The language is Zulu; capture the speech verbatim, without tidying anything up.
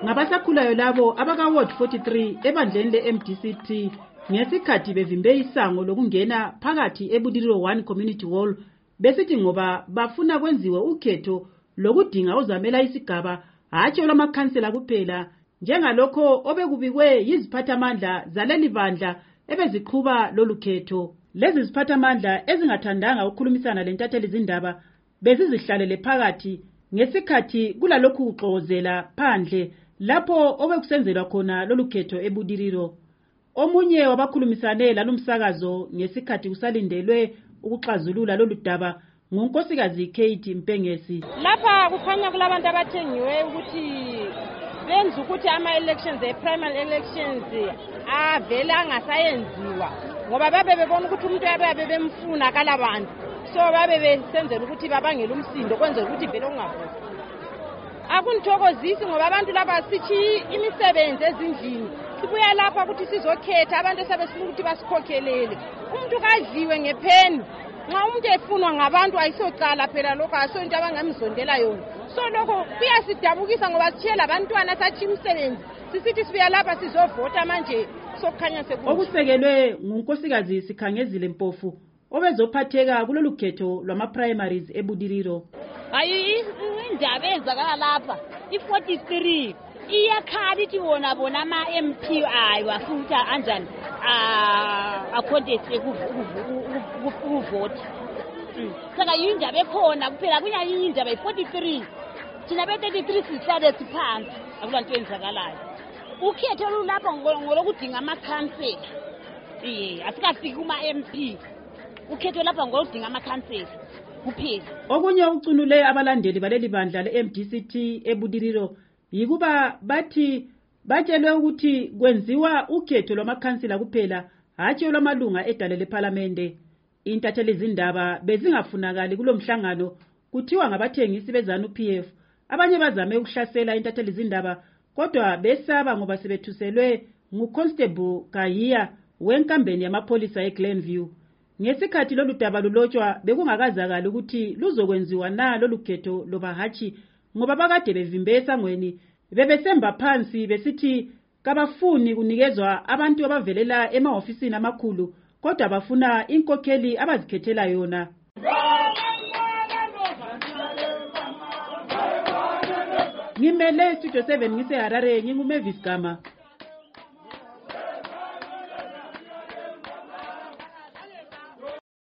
ngabasakhulayo labo abaka Ward forty-three ebandleni le-M D C T ngesikhathi bevimbe isango lokungena phakathi eBudiriro one Community Hall besithi ngoba bafuna kwenziwe ukhetho lokudinga uzamela isigaba hatshi olamakhansela kuphela njengalokho obekubikwe yiziphathamandla zaleli bandla ebeziqhuba lolu khetho. Lezi ziphathamandla ezingathandanga ukukhulumisana lentatheli zindaba bezizihlalele phakathi ngesikhathi kulalokhu kuxokozela phandle lapho obekusenzelwa khona lolu khetho eBudiriro. Omunye wabakhulumisane lalumsakazo ngesikhathi kusalindelwe ukuxazulula lolu daba ngunkosikazi Kate Mpengesi. Lapha kukhanya kulabantu abathengiwe ukuthi benza ukuthi ama-elections e-primary elections avele angasayenziwa ngoba babe bebona ukuthi umuntu yabe bemfuna kalabantu, so babe besenzela ukuthi babangele umsindo kwenzela ukuthi vele ungavoti. Akunithokozisi ngoba abantu laba sithi imisebenzi ezindlini sibuya lapha ukuthi sizokhetha abantu esabesifuna ukuthi basikhokhelele. Umuntu kadliwe ngepheni nxa umuntu efunwa ngabantu ayisocala phela lokho asonto abangamzondela yona. So lokho kuyasidabukisa ngoba sithiyela abantwana sathi imisebenzi sisithi sibuya lapha sizovota manje sokukhanya sekunje. Okusekelwe ngunkosikazi Sikhangezile Mpofu obezophatheka kulolu khetho lwama-primaries eBudiriro. Hayi indaba ezakala lapha i-forty-three iyakhala ithi wona bona ama-M P ayi wafutha anjani akhondeshe ukuvota. Saka yindaba ekhona kuphela kunyanya indaba i-forty-three thina be-thirty-three sihlale siphansi akulanto enzakalayo. Ukhetho lulapha ngolokudinga amakhansela iye asikafiki kuma-M P. Ukhetho lapha ngoludinga amakhansela kuphela. Okunye ucunule abalandeli baleli bandla le-M D C T eBudiriro yikuba bathi batshelwe ukuthi kwenziwa ukhetho lwamakhansela kuphela hatshi olwamalunga edale leParlamente. Intatheli zindaba bezingafunakali kulomhlangano kuthiwa ngabathengisi bezanu P F. Abanye bazame ukuhlasela intatheli zindaba kodwa besaba ngoba sebethuselwe nguConstable Kahiya wenkambeni yamapholisa eGlenview. Ngesikhathi lolu daba lulotshwa bekungakazakala ukuthi luzokwenziwa na lolu khetho loba hatshi ngoba bakade bevimbe esangweni bebesemba phansi besithi kabafuni kunikezwa abantu abavelela emahofisini amakhulu kodwa bafuna inkokheli abazikhethela yona. Ngimele Studio seven ngise Harare nginguMavis Gama.